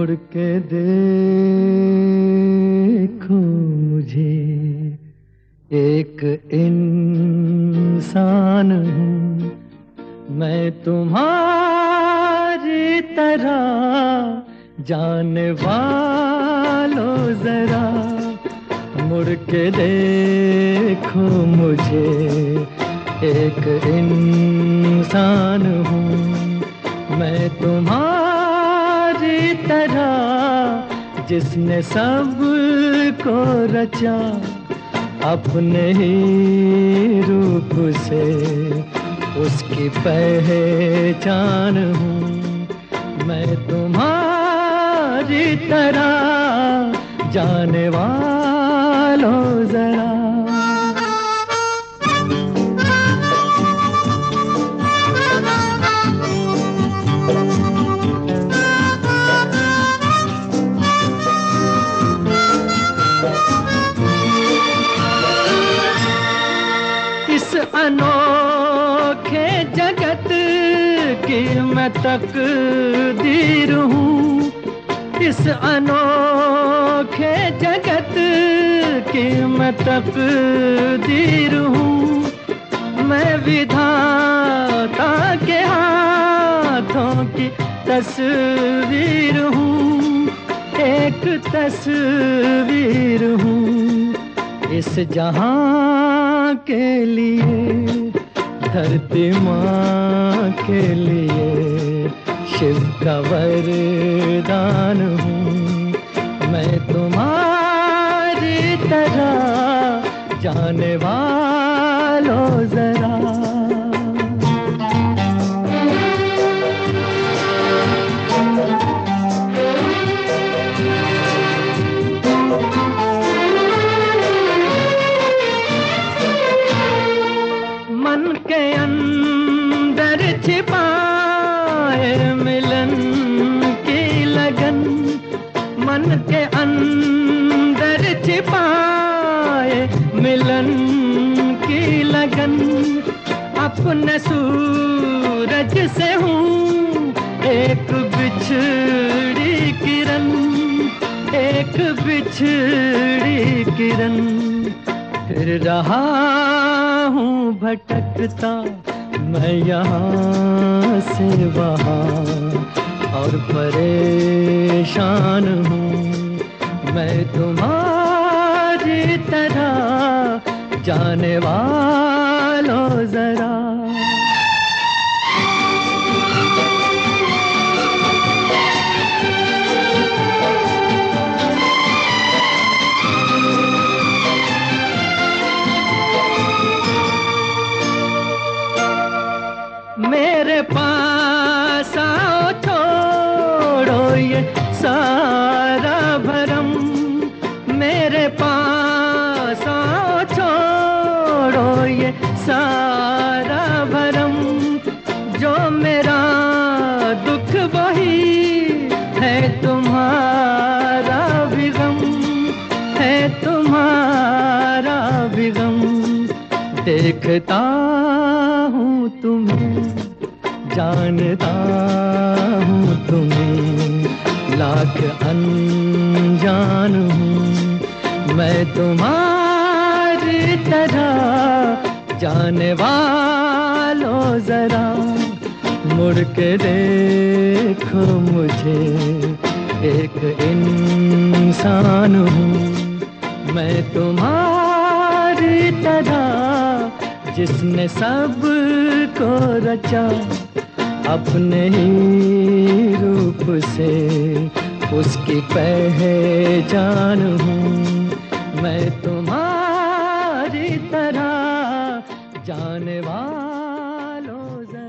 मुड़ के देखो मुझे, एक इंसान हूँ मैं तुम्हारी तरह। जाने वालों जरा मुड़ के देखो मुझे, एक इंसान हूँ मैं तुम्हारी तरह। जिसने सब को रचा अपने ही रूप से, उसकी पहचान हूँ मैं तुम्हारी तरह। जाने वालों जरा इस अनोखे जगत की मैं तकदीर हूँ। इस अनोखे जगत की मैं तकदीर हूँ। मैं विधाता के हाथों की तस्वीर हूँ, एक तस्वीर हूँ। इस जहां के लिए, धरती माँ के लिए शिव का वरदान हूँ मैं तुम्हारी तरह। जाने वालों जरा मन के अंदर छिपाए मिलन की लगन। मन के अंदर छिपाए मिलन की लगन। अपने सूरज से हूँ एक बिछड़ी किरण, एक बिछड़ी किरण। फिर रहा हूँ भटकता मैं यहाँ से वहाँ, और परेशान हूँ मैं तुम्हारी तरह। जाने वालों जरा मेरे पास आओ, छोड़ो ये सारा भरम। मेरे पास आओ, छोड़ो ये सारा भरम। जो मेरा दुख वही है तुम्हारा भी गम, है तुम्हारा भी गम। देखता हूँ तुम्हें, जानता हूँ तुम्हें, लाख अनजान हूँ मैं तुम्हारी तरह। जाने वालों जरा मुड़ के देखो मुझे, एक इंसान हूँ मैं तुम्हारी तरह। जिसने सब को रचा अपने ही रूप से, उसकी पहचान हूँ मैं तुम्हारी तरह। जाने वालों